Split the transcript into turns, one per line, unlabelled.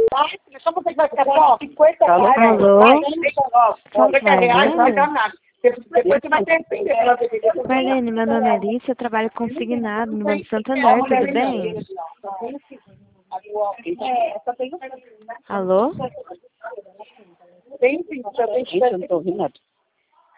Só você que vai ficar só 50
Alô?
reais.
Alô?
Só 50 reais não vai
Marlene?
dar nada. Depois você vai ter que entender.
Marlene, meu nome é Alice, eu trabalho consignado no Banco Santander, tudo bem? Alô?
Tem sim, já tem
Gente, eu não tô ouvindo nada.